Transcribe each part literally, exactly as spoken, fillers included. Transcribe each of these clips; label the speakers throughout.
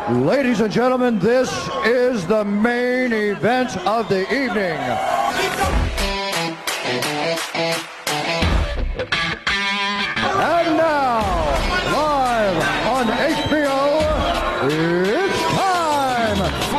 Speaker 1: Ladies and gentlemen, this is the main event of the evening. And now, live on H B O, it's time for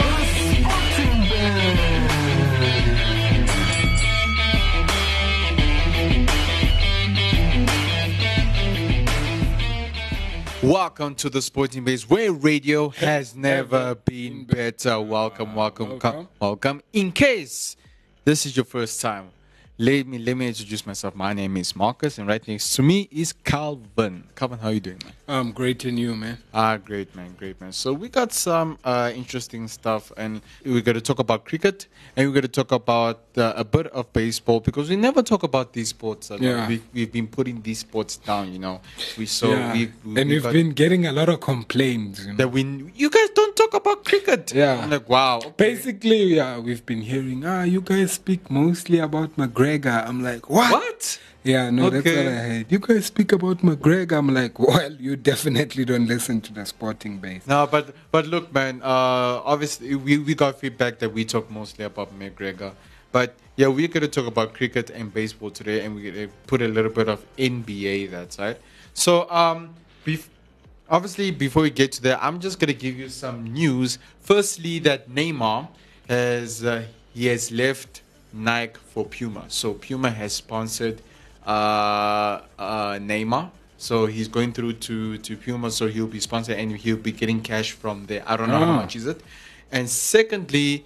Speaker 2: Welcome to the Sporting Base, where radio has never been better. Welcome, welcome, welcome, welcome. In case this is your first time, let me let me introduce myself. My name is Marcus, and right next to me is Calvin. Calvin, how are you doing, man?
Speaker 3: I'm great, and you, man?
Speaker 2: Ah, great, man, great, man. So we got some uh, interesting stuff, and we're going to talk about cricket, and we're going to talk about uh, a bit of baseball, because we never talk about these sports. A lot.
Speaker 3: Yeah.
Speaker 2: We've, we've been putting these sports down, you know. We saw,
Speaker 3: Yeah.
Speaker 2: we, we,
Speaker 3: and
Speaker 2: we
Speaker 3: we've
Speaker 2: got,
Speaker 3: been getting a lot of complaints. You know?
Speaker 2: that we, you guys don't talk about cricket.
Speaker 3: Yeah.
Speaker 2: I'm like, wow. Okay.
Speaker 3: Basically, yeah, we've been hearing, ah, you guys speak mostly about McGregor. I'm like, what?
Speaker 2: What?
Speaker 3: Yeah, no, that's
Speaker 2: Okay.
Speaker 3: what I heard. You guys speak about McGregor. I'm like, well, you definitely don't listen to the Sporting Base.
Speaker 2: No, but but look, man. Uh, obviously, we, we got feedback that we talk mostly about McGregor, but yeah, we're gonna talk about cricket and baseball today, and we're gonna put a little bit of N B A that side. So, um, bef- obviously, before we get to that, I'm just gonna give you some news. Firstly, that Neymar has uh, he has left Nike for Puma. So Puma has sponsored uh, uh, Neymar. So he's going through to, to Puma, so he'll be sponsored and he'll be getting cash from there. I don't know how
Speaker 3: Ah.
Speaker 2: much is it. And secondly,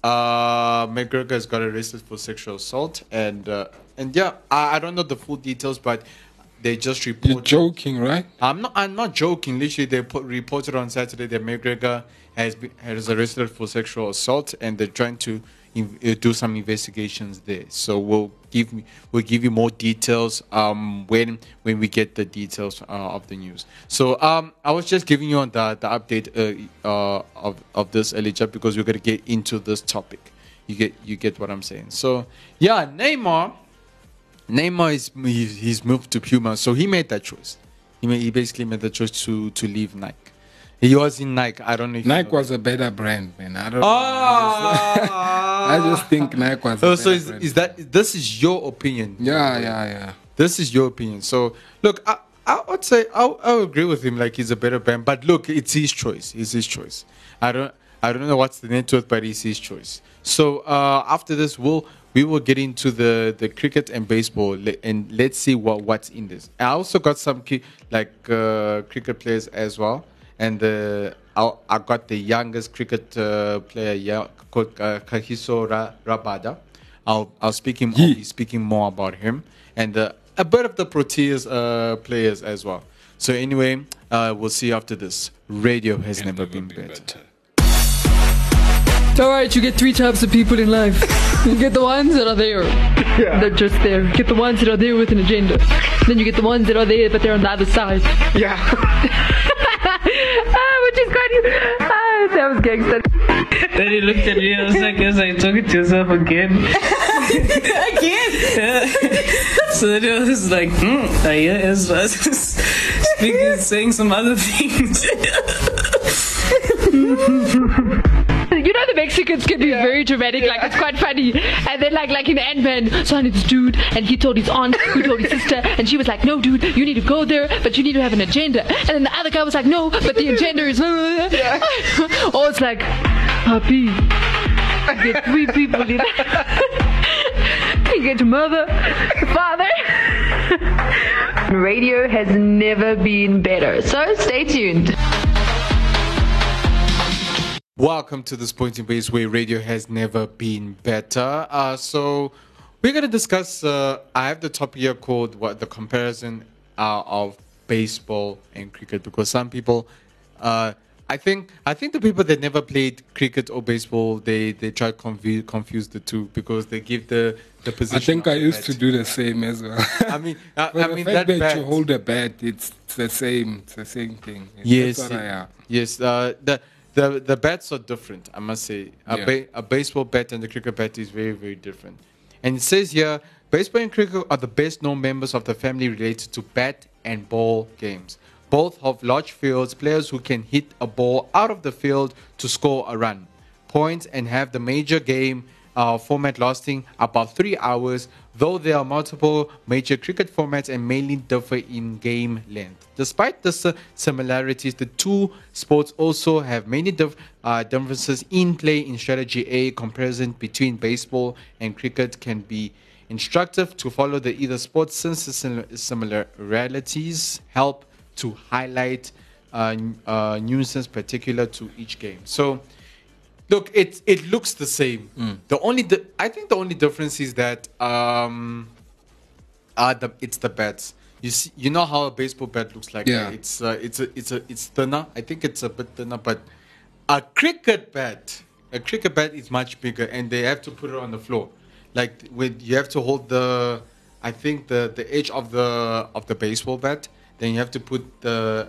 Speaker 2: uh, McGregor has got arrested for sexual assault. And uh, and yeah, I, I don't know the full details, but they just
Speaker 3: You're
Speaker 2: reported.
Speaker 3: joking, right?
Speaker 2: I'm not. I'm not joking. Literally, they put, reported on Saturday that McGregor has been has arrested for sexual assault, and they're trying to in, uh, do some investigations there. So we'll give me we'll give you more details um, when when we get the details uh, of the news. So um, I was just giving you on the the update uh, uh, of of this, Elijah, because we're gonna get into this topic. You get you get what I'm saying. So yeah, Neymar. Neymar is he's he's moved to Puma, so he made that choice. He made, he basically made the choice to to leave Nike. He was in Nike. I don't know. If
Speaker 3: Nike
Speaker 2: you know
Speaker 3: was a better brand, man. I don't
Speaker 2: Ah!
Speaker 3: know. I just think Nike was
Speaker 2: Oh,
Speaker 3: a
Speaker 2: so
Speaker 3: better
Speaker 2: is,
Speaker 3: brand.
Speaker 2: is that this is your opinion?
Speaker 3: Yeah, yeah, yeah.
Speaker 2: This is your opinion. So look, I I would say I I would agree with him. Like he's a better brand, but look, it's his choice. It's his choice. I don't I don't know what's the net worth, but it's his choice. So uh, after this, we'll. We will get into the, the cricket and baseball, le- and let's see what, what's in this. I also got some ki- like uh, cricket players as well, and uh, I, I got the youngest cricket uh, player yeah, called uh, Kagiso Ra- Rabada. I'll I'll speak him. I'll be speaking more about him, and uh, a bit of the Proteas uh, players as well. So anyway, uh, we'll see after this. Radio has never, been, better.
Speaker 4: It's alright, you get three types of people in life. You get the ones that are there. Yeah. They're just there. You get the ones that are there with an agenda. Then you get the ones that are there, but they're on the other side. Yeah. ah, which is quite... Ah, that was gangster.
Speaker 5: Then he looked at me and I was like, yes, are you talking to yourself again?
Speaker 4: Again?
Speaker 5: Yeah. So then I was like, hmm, I hear Ezra speaking, saying some other things.
Speaker 4: You know the Mexicans can be very dramatic, like it's quite funny. And then like like in Ant-Man, so I knew this dude, and he told his aunt, who told his sister, and she was like, no dude, you need to go there, but you need to have an agenda. And then the other guy was like, no, but the agenda is... Yeah. Or it's like, Papi, you get three people in You get your mother, father. Radio has never been better, so stay tuned.
Speaker 2: Welcome to the Sporting Base, where radio has never been better. Uh, so we're going to discuss, uh, I have the topic here called what the comparison uh, of baseball and cricket, because some people, uh, I think I think the people that never played cricket or baseball, they, they try to confuse, confuse the two, because they give the, the position.
Speaker 3: I think
Speaker 2: of
Speaker 3: I
Speaker 2: the
Speaker 3: used
Speaker 2: bat.
Speaker 3: to do the same as well.
Speaker 2: I mean, I,
Speaker 3: But
Speaker 2: I
Speaker 3: the
Speaker 2: mean
Speaker 3: fact
Speaker 2: that,
Speaker 3: that
Speaker 2: bat,
Speaker 3: you hold a bat, it's the same. It's the same thing.
Speaker 2: Yes,
Speaker 3: That's what I, uh,
Speaker 2: yes. Uh, the the the bats are different. I must say, a,
Speaker 3: Yeah.
Speaker 2: ba- a baseball bat and the cricket bat is very very different. And it says here, baseball and cricket are the best known members of the family related to bat and ball games. Both have large fields, players who can hit a ball out of the field to score a run, points, and have the major game uh, format lasting about three hours, though there are multiple major cricket formats and mainly differ in game length. Despite the s- similarities, the two sports also have many dif- uh, differences in play in strategy. A comparison between baseball and cricket can be instructive to follow the either sports, since the sim- similarities help to highlight uh, n- uh, nuances particular to each game. So, look, it it looks the same. The only di- I think the only difference is that um, uh, the it's the bats. You see, you know how a baseball bat looks like.
Speaker 3: Yeah.
Speaker 2: right? It's uh, it's a it's a it's thinner. I think it's a bit thinner, but a cricket bat, a cricket bat is much bigger, and they have to put it on the floor. Like with you have to hold the, I think the the edge of the of the baseball bat. Then you have to put the,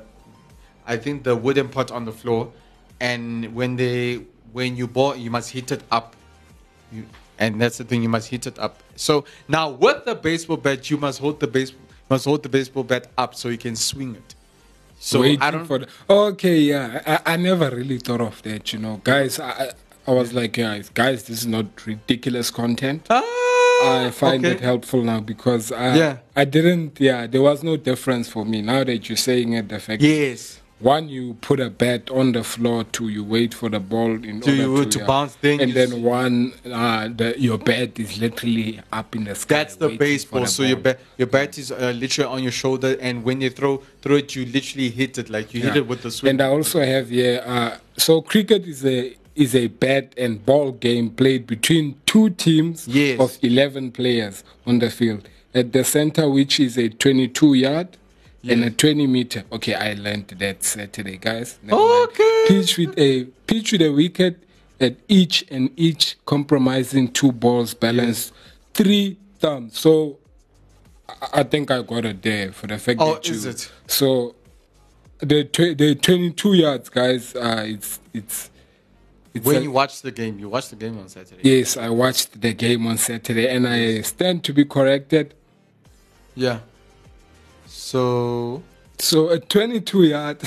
Speaker 2: I think the wooden pot on the floor, and when they when you ball, you must hit it up. You, and that's the thing, you must hit it up. So now with the baseball bat, you must hold the base must hold the baseball bat up so you can swing it. So
Speaker 3: Waiting
Speaker 2: I don't.
Speaker 3: for the, okay, yeah. I, I never really thought of that, you know. Guys, I, I was like, yeah, guys, this is not ridiculous content.
Speaker 2: Ah,
Speaker 3: I find
Speaker 2: okay.
Speaker 3: it helpful now because I,
Speaker 2: Yeah.
Speaker 3: I didn't, yeah, there was no difference for me. Now that you're saying it, the fact
Speaker 2: Yes.
Speaker 3: one, you put a bat on the floor, two, you wait for the ball in
Speaker 2: To
Speaker 3: order
Speaker 2: you-
Speaker 3: to,
Speaker 2: to
Speaker 3: yeah.
Speaker 2: bounce, then
Speaker 3: and
Speaker 2: you
Speaker 3: then
Speaker 2: see-
Speaker 3: one, uh, the, your bat is literally up in the sky.
Speaker 2: That's the
Speaker 3: waiting for
Speaker 2: baseball.
Speaker 3: the
Speaker 2: So your
Speaker 3: ball.
Speaker 2: bat, your bat is uh, literally on your shoulder, and when you throw throw it, you literally hit it like you hit
Speaker 3: Yeah.
Speaker 2: it with the swing.
Speaker 3: And I also have here, uh, so cricket is a is a bat and ball game played between two teams
Speaker 2: Yes.
Speaker 3: of eleven players on the field. At the center, which is a twenty-two yard and a
Speaker 2: Yes.
Speaker 3: twenty meter. Okay, I learned that Saturday, guys. Never mind.
Speaker 2: Okay.
Speaker 3: Pitch with a pitch with a wicket at each and each compromising two balls balanced three thumbs. So I- I think I got it there for the fact
Speaker 2: Oh,
Speaker 3: that you.
Speaker 2: is it?
Speaker 3: So the tw- the twenty-two yards, guys. Uh, it's it's. it's
Speaker 2: when
Speaker 3: a-
Speaker 2: you watch the game, you watch the game on Saturday.
Speaker 3: yes, I watched the game on Saturday, and I stand to be corrected.
Speaker 2: Yeah. So
Speaker 3: So a twenty-two yard,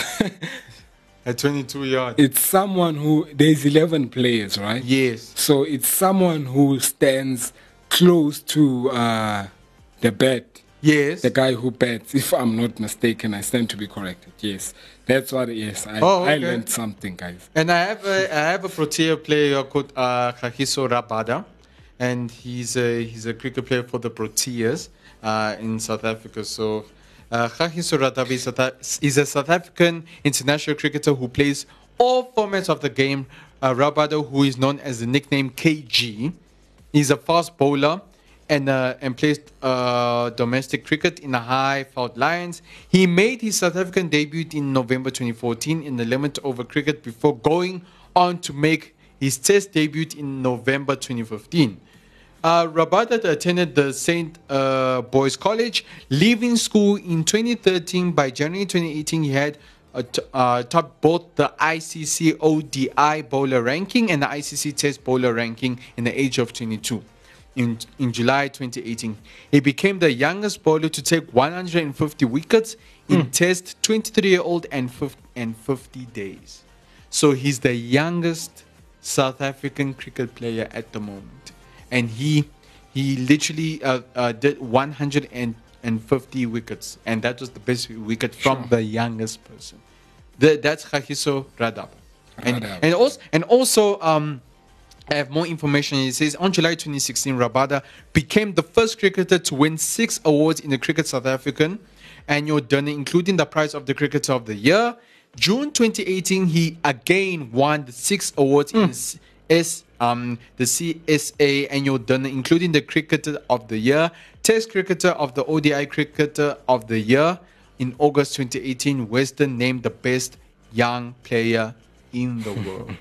Speaker 2: at twenty-two yards.
Speaker 3: it's someone who there's eleven players, right?
Speaker 2: Yes.
Speaker 3: So it's someone who stands close to uh, the bat.
Speaker 2: Yes.
Speaker 3: The guy who bats, if I'm not mistaken, I stand to be corrected. Yes, that's what. Yes, I,
Speaker 2: Oh,
Speaker 3: I
Speaker 2: okay.
Speaker 3: learned something, guys.
Speaker 2: And I have a I have a Protea player called uh, Kagiso Rabada, and he's a he's a cricket player for the Proteas uh, in South Africa. So uh, Kagiso Rabada is, South- is a South African international cricketer who plays all formats of the game. Uh, Rabada, who is known as the nickname K G, is a fast bowler and uh, and plays uh, domestic cricket in the High Fault Lions. He made his South African debut in November twenty fourteen in the limit over cricket before going on to make his Test debut in November twenty fifteen. Uh, Rabada attended the Saint uh, Boys College, leaving school in twenty thirteen. By January twenty eighteen, he had uh, t- uh, topped both the I C C O D I bowler ranking and the I C C Test bowler ranking in the age of twenty-two. In, in July twenty eighteen, he became the youngest bowler to take one hundred fifty wickets in Test twenty-three-year-old and fifty, and fifty days. So he's the youngest South African cricket player at the moment, and he he literally uh, uh, did one hundred fifty wickets, and that was the best wicket from the youngest person. The, that's Kagiso Radaba, and
Speaker 3: Radaba.
Speaker 2: and also and also um. I have more information. It says on July twenty sixteen, Rabada became the first cricketer to win six awards in the Cricket South African annual dinner, including the prize of the Cricketer of the Year. June twenty eighteen, he again won the six awards in the S, um, the C S A annual dinner, including the Cricketer of the Year, Test Cricketer of the O D I Cricketer of the Year. In August twenty eighteen, Western named the best young player in the world.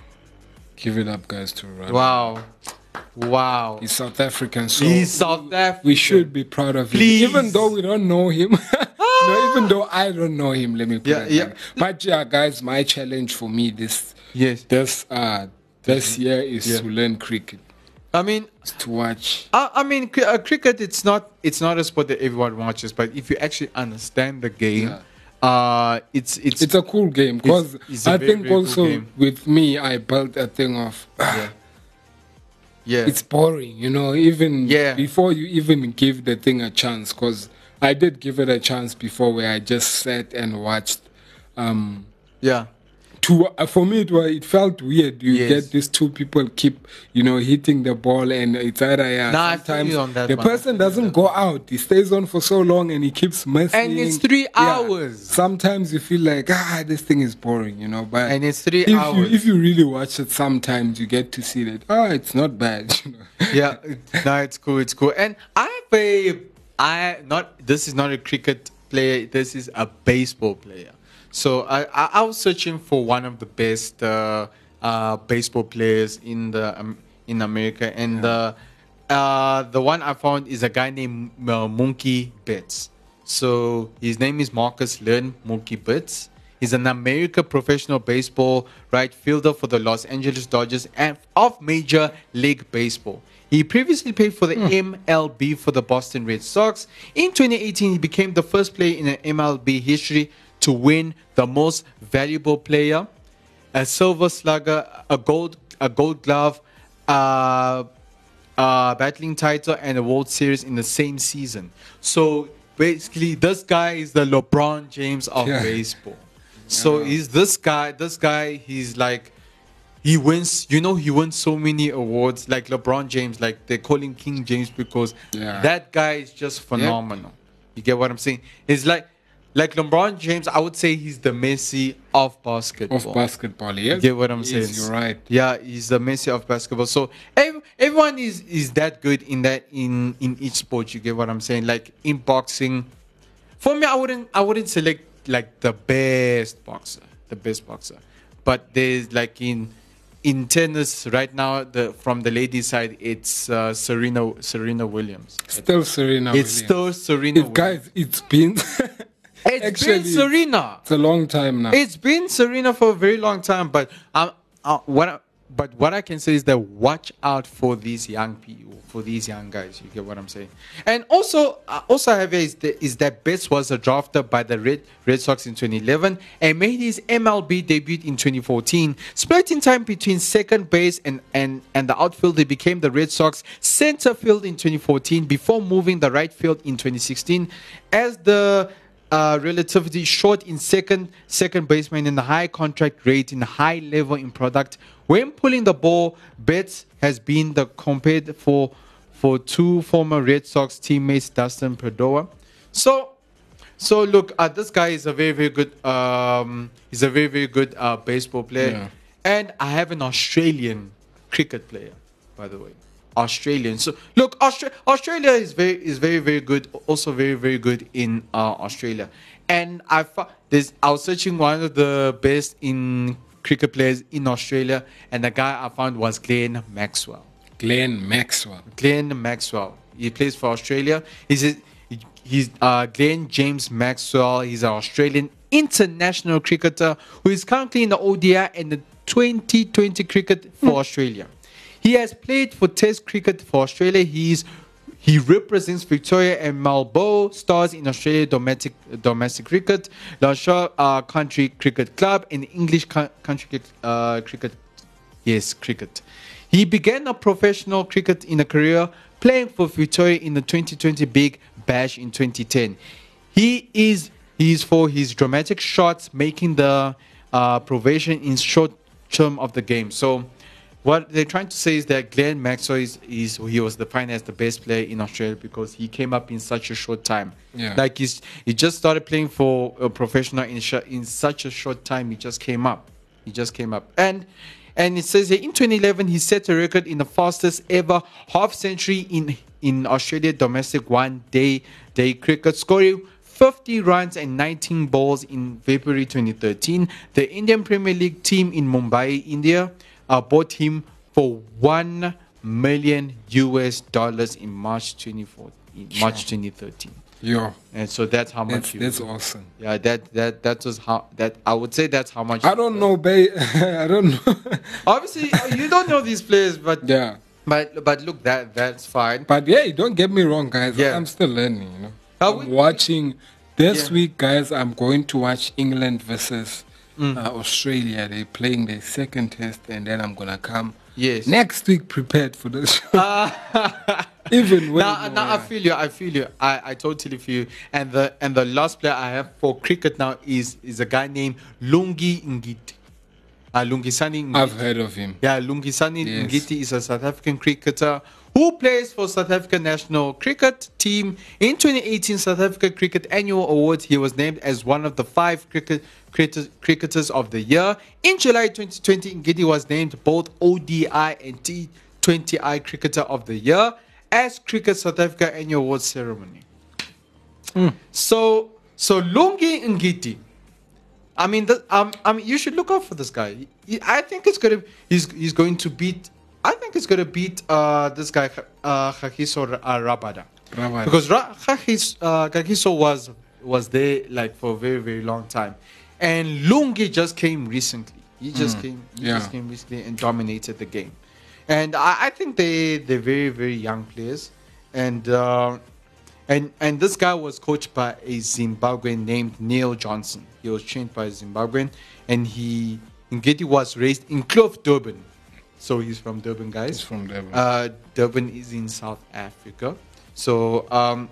Speaker 3: Give it up, guys, to Rada.
Speaker 2: Wow. Wow.
Speaker 3: He's South African, so
Speaker 2: He's South African.
Speaker 3: we should be proud of him.
Speaker 2: Please.
Speaker 3: Even though we don't know him. No, even though I don't know him, let me put
Speaker 2: Yeah,
Speaker 3: it
Speaker 2: yeah.
Speaker 3: like that. But yeah, guys, my challenge for me this
Speaker 2: Yes.
Speaker 3: this uh this year is
Speaker 2: Yeah.
Speaker 3: to learn cricket.
Speaker 2: I mean,
Speaker 3: Is to watch.
Speaker 2: I, I mean, cri- uh, cricket. It's not. It's not a sport that everyone watches. But if you actually understand the game,
Speaker 3: Yeah.
Speaker 2: uh, it's it's
Speaker 3: It's a cool game because
Speaker 2: It's- it's a
Speaker 3: I
Speaker 2: very,
Speaker 3: think
Speaker 2: very cool
Speaker 3: also
Speaker 2: game.
Speaker 3: with me, I built a thing of
Speaker 2: yeah, yeah.
Speaker 3: it's boring, you know, even
Speaker 2: Yeah.
Speaker 3: before you even give the thing a chance. Because I did give it a chance before where I just sat and watched. Um,
Speaker 2: yeah.
Speaker 3: to uh, for me, it was it felt weird. You
Speaker 2: Yes.
Speaker 3: get these two people keep you know hitting the ball, and it's either yeah.
Speaker 2: Nah, I feel
Speaker 3: sometimes
Speaker 2: you on that
Speaker 3: the
Speaker 2: one. I
Speaker 3: person
Speaker 2: feel you
Speaker 3: doesn't
Speaker 2: on
Speaker 3: go out. He stays on for so long, and he keeps missing.
Speaker 2: And it's three hours.
Speaker 3: Sometimes you feel like ah, this thing is boring, you know. But
Speaker 2: And it's three
Speaker 3: if
Speaker 2: hours.
Speaker 3: You, if you really watch it, sometimes you get to see that ah, it's not bad. You know?
Speaker 2: Yeah, it- no, it's cool, it's cool. And I have a, I not. This is not a cricket player. This is a baseball player. So I, I, I was searching for one of the best uh, uh, baseball players in the um, in America, and the uh, the one I found is a guy named uh, Mookie Betts. So his name is Marcus Learn Mookie Betts. He's an American professional baseball right fielder for the Los Angeles Dodgers and of Major League Baseball. He previously played for the M L B for the Boston Red Sox. In twenty eighteen, he became the first player in an M L B history to win the most valuable player, a silver slugger, a gold, a gold glove, uh, uh, battling title, and a World Series in the same season. So basically, this guy is the LeBron James of
Speaker 3: Yeah.
Speaker 2: baseball. So he's this guy. This guy, he's like, he wins. You know, he wins so many awards. Like LeBron James, like they call him King James because
Speaker 3: Yeah.
Speaker 2: that guy is just phenomenal. You get what I'm saying? It's like, like LeBron James. I would say he's the Messi of basketball.
Speaker 3: Of basketball, yes.
Speaker 2: You get what I'm
Speaker 3: Yes,
Speaker 2: saying?
Speaker 3: You're right.
Speaker 2: Yeah, he's the Messi of basketball. So ev- everyone is is that good in that in in each sport. You get what I'm saying? Like in boxing, for me, I wouldn't I wouldn't select like the best boxer, the best boxer. But there's like in in tennis right now, the from the ladies' side, it's uh, Serena Serena Williams.
Speaker 3: Still Serena.
Speaker 2: It's
Speaker 3: Williams.
Speaker 2: still Serena.
Speaker 3: It, guys, it's been.
Speaker 2: It's
Speaker 3: actually,
Speaker 2: been Serena.
Speaker 3: It's a long time now.
Speaker 2: It's been Serena for a very long time, but um, uh, what I, but what I can say is that watch out for these young people, for these young guys. You get what I'm saying? And also, uh, also have is, the, is that Betts was a drafter by the Red Red Sox in twenty eleven and made his M L B debut in twenty fourteen. Splitting time between second base and and and the outfield, he became the Red Sox center field in twenty fourteen before moving the right field in twenty sixteen as the Uh, relatively short in second second baseman in the high contract rate in high level in product. When pulling the ball, Betts has been the compared for for two former Red Sox teammates, Dustin Pedroia. So so look, uh, this guy is a very very good um he's a very very good uh, baseball player,
Speaker 3: Yeah.
Speaker 2: and I have an Australian cricket player, by the way. Australian. So look, Austra- Australia is very is very very good. Also very very good in uh, Australia. And I fo- there's I was searching one of the best in cricket players in Australia, and the guy I found was Glenn Maxwell.
Speaker 3: Glenn Maxwell.
Speaker 2: Glenn Maxwell. He plays for Australia. He's a, he's uh, Glenn James Maxwell. He's an Australian international cricketer who is currently in the O D I and the twenty twenty cricket for Australia. He has played for Test cricket for Australia. He's he represents Victoria and Marlborough Stars in Australia domestic domestic cricket, Longshore uh, Country Cricket Club, and English co- Country uh, Cricket. Yes, cricket. He began a professional cricket in a career playing for Victoria in the twenty twenty Big Bash in twenty ten. He is he is for his dramatic shots, making the uh, provision in short term of the game. So. What they're trying to say is that Glenn Maxwell is, is he was defined as the best player in Australia because he came up in such a short time.
Speaker 3: Yeah.
Speaker 2: Like he's he just started playing for a professional in sh- in such a short time. He just came up. He just came up. And and it says here in twenty eleven he set a record in the fastest ever half century in in Australia domestic one day day cricket, scoring fifty runs and nineteen balls in February twenty thirteen. The Indian Premier League team in Mumbai, India, Uh, bought him for one million U S dollars in March twenty fourteen, in March twenty thirteen,
Speaker 3: Yo,
Speaker 2: and so that's how
Speaker 3: that's,
Speaker 2: much. he
Speaker 3: that's
Speaker 2: was.
Speaker 3: awesome.
Speaker 2: Yeah, that that that was how that I would say that's how much.
Speaker 3: I don't know, babe. I don't know.
Speaker 2: Obviously, uh, you don't know these players, but
Speaker 3: yeah.
Speaker 2: but but look, that that's fine.
Speaker 3: But yeah, don't get me wrong, guys.
Speaker 2: Yeah.
Speaker 3: I'm still learning, you know.
Speaker 2: Uh,
Speaker 3: I'm
Speaker 2: we-
Speaker 3: watching This
Speaker 2: Yeah.
Speaker 3: week, guys, I'm going to watch England versus
Speaker 2: Mm.
Speaker 3: uh, Australia. They're playing their second test, and then I'm gonna come
Speaker 2: Yes.
Speaker 3: next week prepared for the show.
Speaker 2: Uh,
Speaker 3: Even when
Speaker 2: now, now I feel you. I feel you. I, I totally feel you. And the and the last player I have for cricket now is is a guy named Lungi Ngiti. Uh, Lungisani Ngiti.
Speaker 3: I've heard of him.
Speaker 2: Yeah, Lungisani
Speaker 3: Yes.
Speaker 2: Ngiti is a South African cricketer who plays for South African national cricket team. In twenty eighteen South Africa Cricket Annual Awards, he was named as one of the five cricket, cricket cricketers of the year. In July twenty twenty, Ngiti was named both O D I and T twenty I Cricketer of the Year as Cricket South Africa Annual Awards ceremony. So, so Lungi Ngiti. I mean, the, um, I mean, you should look out for this guy. He- I think it's gonna, he's he's going to beat. I think it's gonna beat uh this guy, uh Kagiso uh, Rabada,
Speaker 3: Rabada.
Speaker 2: because Ra- Kagiso, uh, Kagiso was was there like for a very very long time, and Lungi just came recently. He just came, he
Speaker 3: yeah.
Speaker 2: just came recently and dominated the game, and I, I think they they're very very young players, and. Uh, And and this guy was coached by a Zimbabwean named Neil Johnson. He was trained by a Zimbabwean, and he Ngiti was raised in Kloof, Durban. So he's from Durban, guys.
Speaker 3: He's from Durban.
Speaker 2: Uh, Durban is in South Africa. So um,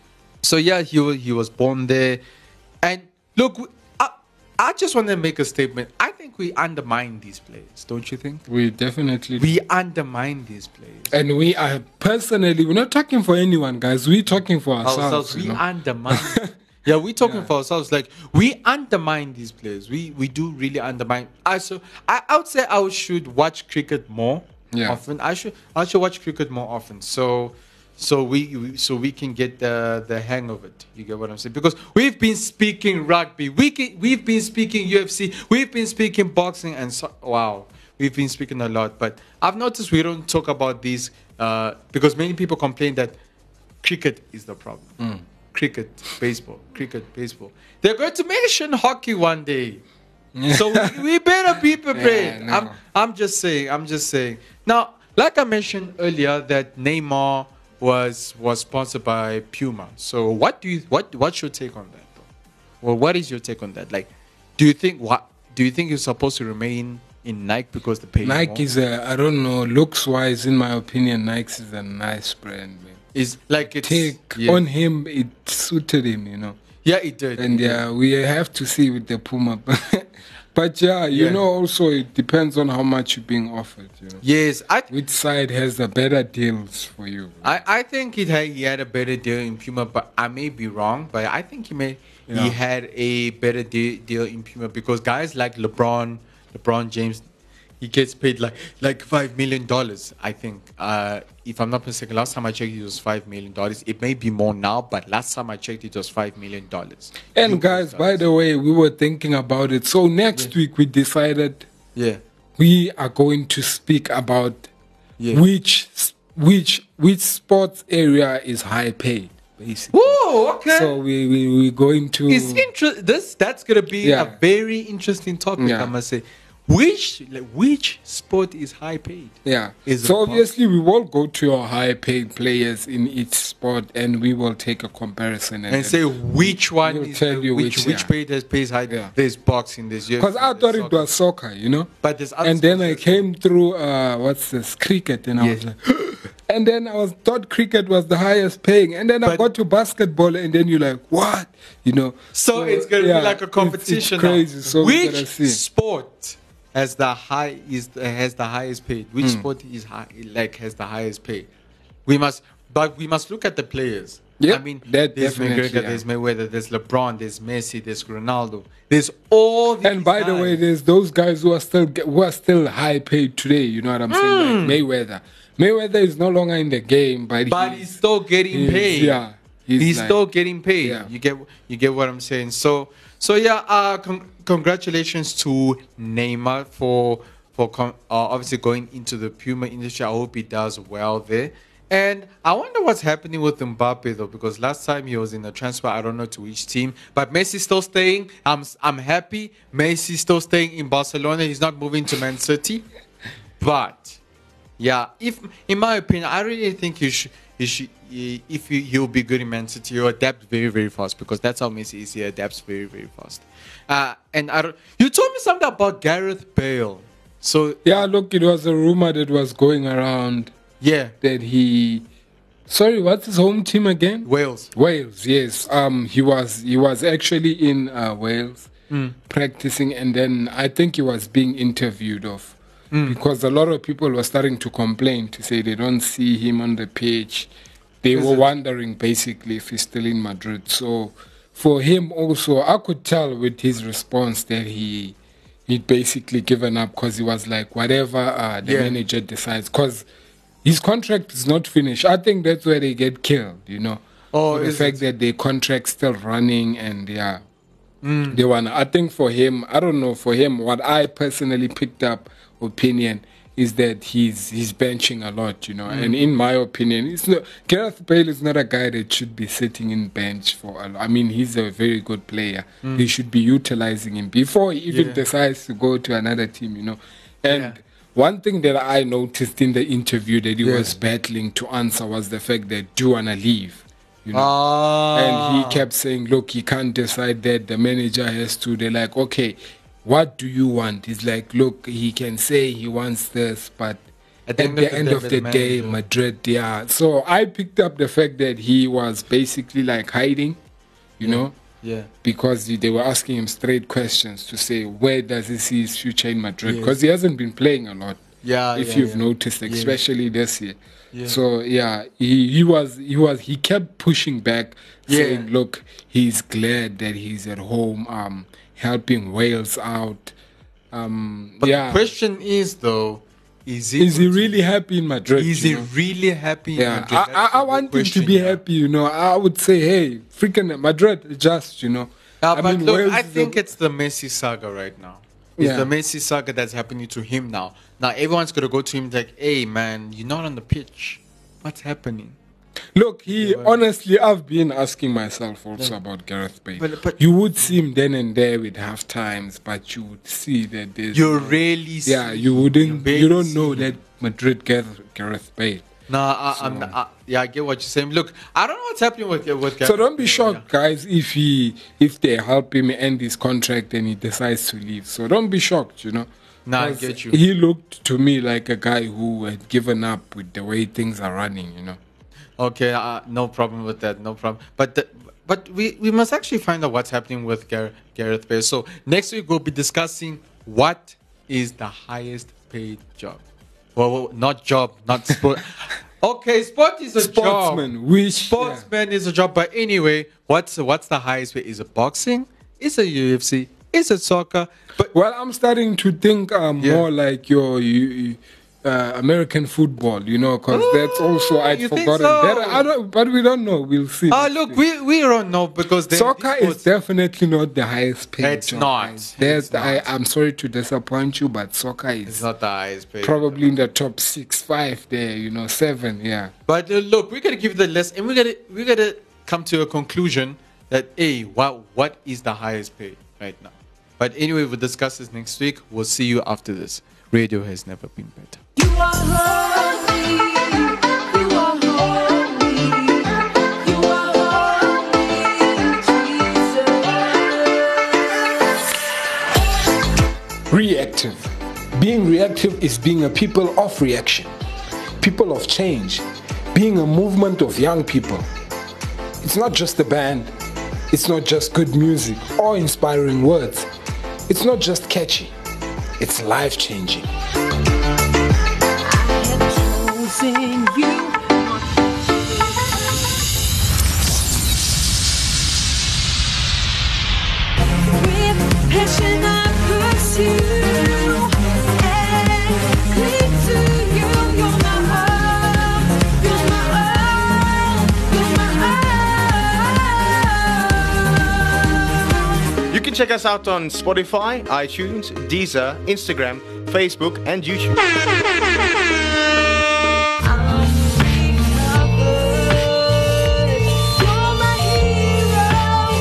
Speaker 2: so yeah, he was he was born there. And look, I, I just want to make a statement. I think we undermine these players, don't you think?
Speaker 3: We definitely
Speaker 2: We undermine these players.
Speaker 3: and we are personally, we're not talking for anyone, guys. We're talking for ourselves.
Speaker 2: ourselves.
Speaker 3: you
Speaker 2: We
Speaker 3: know?
Speaker 2: undermine. yeah, we're talking
Speaker 3: Yeah.
Speaker 2: for ourselves. Like we undermine these players. We we do really undermine. I so I, I would say I should watch cricket more
Speaker 3: Yeah.
Speaker 2: often. I should I should watch cricket more often. So so we, we so we can get the the hang of it. You get what I'm saying? Because we've been speaking rugby. We can, we've been speaking U F C. We've been speaking boxing and so, wow. We've been speaking a lot, but I've noticed we don't talk about these uh, because many people complain that cricket is the problem.
Speaker 3: Mm.
Speaker 2: Cricket, baseball, cricket, baseball. They're going to mention hockey one day, so we, we better be prepared.
Speaker 3: Yeah, no.
Speaker 2: I'm, I'm just saying. I'm just saying. Now, like I mentioned earlier, that Neymar was was sponsored by Puma. So, what do you what what's your take on that? Bro? Well, what is your take on that? Like, do you think what do you think you're supposed to remain in Nike because the pay you
Speaker 3: Nike
Speaker 2: more?
Speaker 3: is a, I don't know, looks wise, in my opinion, Nike is a nice brand, man.
Speaker 2: is like it's
Speaker 3: Take
Speaker 2: yeah.
Speaker 3: on him, it suited him, you know.
Speaker 2: Yeah, it did.
Speaker 3: And
Speaker 2: it did.
Speaker 3: yeah, we have to see with the Puma. But yeah, you
Speaker 2: Yeah.
Speaker 3: know, also it depends on how much you're being offered, you know.
Speaker 2: Yes, I
Speaker 3: Which side has the better deals for you?
Speaker 2: I, I think it had, he had a better deal in Puma, but I may be wrong. But I think he may
Speaker 3: Yeah.
Speaker 2: he had a better de- deal in Puma because guys like LeBron, LeBron James, he gets paid like like five million dollars. I think, uh, if I'm not mistaken, last time I checked, it was five million dollars. It may be more now, but last time I checked, it was five million dollars.
Speaker 3: And guys, by the way, we were thinking about it. So next week we decided
Speaker 2: yeah,
Speaker 3: we are going to speak about
Speaker 2: Yeah.
Speaker 3: which which which sports area is high paid, basically.
Speaker 2: whoa, okay.
Speaker 3: So we we we going to
Speaker 2: It's inter- this that's gonna be
Speaker 3: Yeah.
Speaker 2: a very interesting topic.
Speaker 3: Yeah.
Speaker 2: I must say, which like, which sport is high paid?
Speaker 3: yeah.
Speaker 2: is
Speaker 3: So
Speaker 2: a
Speaker 3: obviously we will go to your high paid players in each sport and we will take a comparison
Speaker 2: And say which one
Speaker 3: We'll
Speaker 2: is
Speaker 3: tell
Speaker 2: the-
Speaker 3: you
Speaker 2: which
Speaker 3: which,
Speaker 2: which
Speaker 3: yeah.
Speaker 2: paid has pays high.
Speaker 3: Yeah.
Speaker 2: There's boxing, there's
Speaker 3: because I thought it was soccer, you know.
Speaker 2: But there's other
Speaker 3: And then I
Speaker 2: sports as
Speaker 3: came through uh what's this cricket and I
Speaker 2: Yeah.
Speaker 3: was like and then I was thought cricket was the highest paying and then I
Speaker 2: But-
Speaker 3: got to basketball and then you're like what, you know.
Speaker 2: So, it's gonna
Speaker 3: yeah,
Speaker 2: be like a
Speaker 3: it's-
Speaker 2: competition.
Speaker 3: It's,
Speaker 2: now.
Speaker 3: crazy. So we're gonna
Speaker 2: which
Speaker 3: see.
Speaker 2: sport has the high is has the highest paid? Which
Speaker 3: Hmm.
Speaker 2: sport is high, like has the highest pay? We must, but we must look at the players.
Speaker 3: Yep,
Speaker 2: I mean,
Speaker 3: that
Speaker 2: there's
Speaker 3: definitely,
Speaker 2: McGregor,
Speaker 3: yeah.
Speaker 2: there's Mayweather, there's LeBron, there's Messi, there's Ronaldo, there's all these
Speaker 3: And by the way,
Speaker 2: guys.
Speaker 3: there's those guys who are still get- who are still high paid today. You know what I'm saying?
Speaker 2: Hmm.
Speaker 3: Like Mayweather. Mayweather is no longer in the game, but,
Speaker 2: but he's still getting
Speaker 3: he's-
Speaker 2: paid.
Speaker 3: yeah,
Speaker 2: he's,
Speaker 3: he's like-
Speaker 2: still getting paid.
Speaker 3: Yeah.
Speaker 2: You get you get what I'm saying. So so yeah, uh, con- congratulations to Neymar for for com- uh, obviously going into the Puma industry. I hope he does well there. And I wonder what's happening with Mbappe though, because last time he was in a transfer, I don't know to which team, but Messi's still staying. I'm I'm happy. Messi's still staying in Barcelona. He's not moving to Man City, but. Yeah, if in my opinion, I really think you should he should, he, if he, he'll be good in Man City, he'll adapt very, very fast because that's how Messi is. He adapts very, very fast. Uh, and I don't, you told me something about Gareth Bale. So
Speaker 3: Yeah, look, it was a rumor that was going around
Speaker 2: yeah,
Speaker 3: that he. Sorry, what's his home team again?
Speaker 2: Wales.
Speaker 3: Wales, yes. Um, he was he was actually in uh, Wales practicing, and then I think he was being interviewed of because a lot of people were starting to complain to say they don't see him on the pitch. They
Speaker 2: Is
Speaker 3: were
Speaker 2: it-
Speaker 3: wondering basically if he's still in Madrid. So for him also, I could tell with his response that he he'd basically given up because he was like whatever uh, the
Speaker 2: Yeah.
Speaker 3: manager decides because. His contract is not finished. I think that's where they get killed, you know.
Speaker 2: Oh,
Speaker 3: For the
Speaker 2: is
Speaker 3: fact
Speaker 2: it?
Speaker 3: that their contract's still running and yeah.
Speaker 2: Mm.
Speaker 3: They wanna I think for him, I don't know, for him, what I personally picked up opinion is that he's he's benching a lot, you know.
Speaker 2: Mm.
Speaker 3: And in my opinion, it's not Gareth Bale is not a guy that should be sitting in bench for a lot. I mean, he's a very good player. They should be utilizing him before he even
Speaker 2: Mm. Yeah.
Speaker 3: decides to go to another team, you know. And
Speaker 2: Yeah.
Speaker 3: one thing that I noticed in the interview that he
Speaker 2: Yeah.
Speaker 3: was battling to answer was the fact that do you wanna leave? You know?
Speaker 2: Ah.
Speaker 3: And he kept saying, look, he can't decide that. The manager has to. They're like, okay, what do you want? He's like, look, he can say he wants this, but
Speaker 2: At
Speaker 3: at
Speaker 2: the
Speaker 3: the,
Speaker 2: end of the
Speaker 3: end
Speaker 2: day,
Speaker 3: of
Speaker 2: the
Speaker 3: the day,
Speaker 2: manager-
Speaker 3: Madrid, yeah. So I picked up the fact that he was basically like hiding, you know,
Speaker 2: Yeah.
Speaker 3: because he- they were asking him straight questions to say, where does he see his future in Madrid?
Speaker 2: Yes.
Speaker 3: Because he hasn't been playing a lot.
Speaker 2: Yeah,
Speaker 3: if
Speaker 2: yeah,
Speaker 3: you've
Speaker 2: yeah.
Speaker 3: noticed,
Speaker 2: Yeah.
Speaker 3: especially this year.
Speaker 2: Yeah.
Speaker 3: So yeah, he, he was he was he kept pushing back,
Speaker 2: Yeah.
Speaker 3: saying, "Look, he's glad that he's at home, um, helping Wales out." Um,
Speaker 2: But
Speaker 3: yeah,
Speaker 2: the question is though, is he
Speaker 3: is he really happy in Madrid?
Speaker 2: is
Speaker 3: you
Speaker 2: he
Speaker 3: know?
Speaker 2: really happy? in
Speaker 3: Yeah,
Speaker 2: Madrid?
Speaker 3: I,
Speaker 2: That's
Speaker 3: I, I
Speaker 2: the
Speaker 3: want him to
Speaker 2: question,
Speaker 3: be
Speaker 2: yeah.
Speaker 3: happy. You know, I would say, hey, freaking Madrid, just you know.
Speaker 2: Yeah,
Speaker 3: I
Speaker 2: but
Speaker 3: mean,
Speaker 2: look,
Speaker 3: Wales
Speaker 2: I
Speaker 3: is a-
Speaker 2: think it's the Messi saga right now. It's
Speaker 3: Yeah.
Speaker 2: the Messi saga that's happening to him now. Now everyone's gonna go to him like, "Hey, man, you're not on the pitch. What's happening?"
Speaker 3: Look, he honestly, I've been asking myself also about Gareth Bale.
Speaker 2: But- but-
Speaker 3: you would see him then and there with half times, but you would see that there's
Speaker 2: You
Speaker 3: no-
Speaker 2: really, see,
Speaker 3: yeah, you wouldn't,
Speaker 2: barely
Speaker 3: you don't
Speaker 2: see
Speaker 3: know
Speaker 2: him.
Speaker 3: that Madrid Gareth, Gareth Bale.
Speaker 2: Nah, I, I'm. I, yeah, I get what you're saying. Look, I don't know what's happening with with.
Speaker 3: So don't be shocked, guys, if he if they help him end his contract and he decides to leave. So don't be shocked, you know.
Speaker 2: Nah, I
Speaker 3: 'Cause
Speaker 2: get you.
Speaker 3: He looked to me like a guy who had given up with the way things are running, you know.
Speaker 2: Okay, uh, no problem with that. No problem. But the, but we, we must actually find out what's happening with Gar- Gareth Bale. So next week we'll be discussing what is the highest paid job. Well, well not job, not sport. Okay, sport is a
Speaker 3: Sportsman,
Speaker 2: job.
Speaker 3: which
Speaker 2: Sportsman is a job. But anyway, what's what's the highest pay? Is it boxing? Is it U F C? Is it soccer? But
Speaker 3: Well, I'm starting to think um,
Speaker 2: Yeah.
Speaker 3: more like your you, you, uh, American football, you know, because that's also I'd
Speaker 2: you think
Speaker 3: forgotten.
Speaker 2: so?
Speaker 3: That, I don't, but we don't know. We'll see.
Speaker 2: ah,
Speaker 3: Next
Speaker 2: look,
Speaker 3: week.
Speaker 2: we we don't know because they-
Speaker 3: Soccer
Speaker 2: these
Speaker 3: is
Speaker 2: sports-
Speaker 3: definitely not the highest paid.
Speaker 2: It's
Speaker 3: job,
Speaker 2: not.
Speaker 3: guys. There's,
Speaker 2: It's not.
Speaker 3: I, I'm sorry to disappoint you, but soccer
Speaker 2: It's
Speaker 3: is
Speaker 2: not the highest paid.
Speaker 3: probably in the top six, five there. You know, seven. Yeah.
Speaker 2: But uh, look, we gotta give the list, and we gotta we gotta come to a conclusion that a what what is the highest pay right now. But anyway, we'll discuss this next week. We'll see you after this. Radio has never been better.
Speaker 6: You are holy, you are holy, you are holy, Jesus.
Speaker 3: Reactive. Being reactive is being a people of reaction, people of change, being a movement of young people. It's not just a band, it's not just good music or inspiring words, it's not just catchy, it's life changing.
Speaker 6: I have chosen you. With passion I pursue and cling to you. You're my all, you're my all, you're my all.
Speaker 7: You can check us out on Spotify, iTunes, Deezer, Instagram, Facebook, and YouTube.
Speaker 6: You're my hero,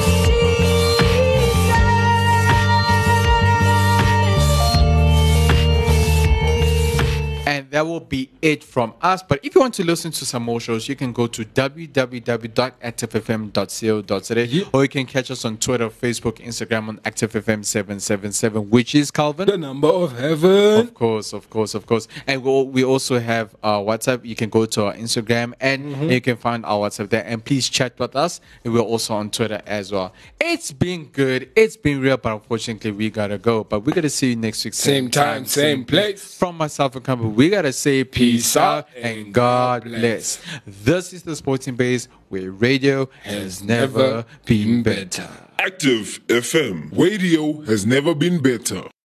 Speaker 6: Jesus.
Speaker 2: And that will be it from us. But if you want to listen to some more shows, you can go to w w w dot active f m dot co dot z a, or you can catch us on Twitter, Facebook, Instagram on active f m seven seven seven, which is Calvin.
Speaker 3: The number of heaven.
Speaker 2: Of course, of course, of course. And we'll, we also have uh, WhatsApp. You can go to our Instagram and
Speaker 3: Mm-hmm.
Speaker 2: you can find our WhatsApp there. And please chat with us. And we're also on Twitter as well. It's been good. It's been real, but unfortunately, we gotta go. But we gotta see you next week.
Speaker 3: Same time, same place.
Speaker 2: From myself and company, we gotta say peace out and God bless. This is the Sporting Base, where radio has never been better.
Speaker 8: Active F M. Radio has never been better.